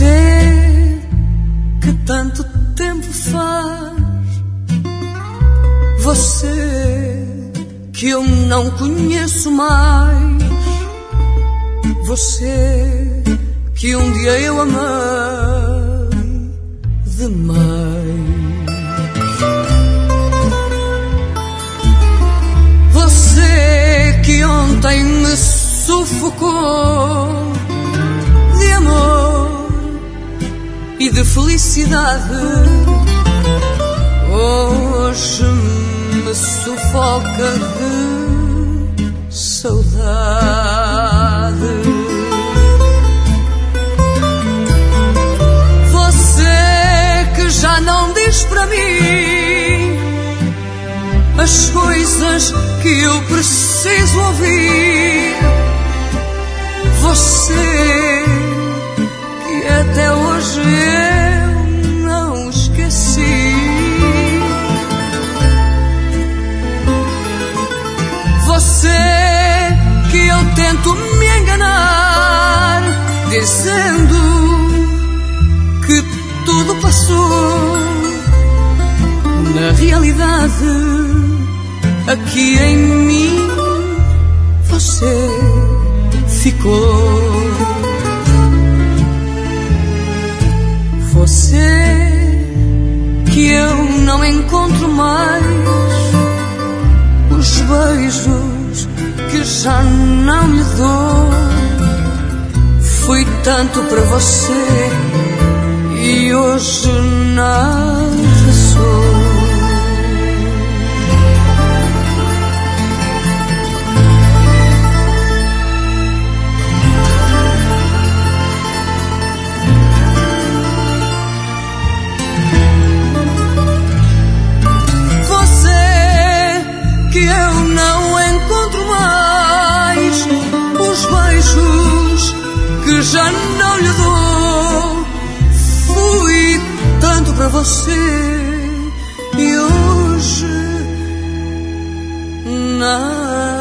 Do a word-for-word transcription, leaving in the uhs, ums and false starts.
Você que tanto tempo faz, você que eu não conheço mais, você que um dia eu amei demais. Você que ontem me sufocou de amor e de felicidade, hoje me sufoca de saudade. Você que já não diz para mim as coisas que eu preciso ouvir, você que até hoje eu não esqueci, você que eu tento me enganar dizendo que tudo passou, na realidade aqui em mim você ficou. Você que eu não encontro mais, os beijos que já não lhe dou, fui tanto para você e hoje nada sou. Que eu não encontro mais, os beijos que já não lhe dou, fui tanto para você e hoje nada.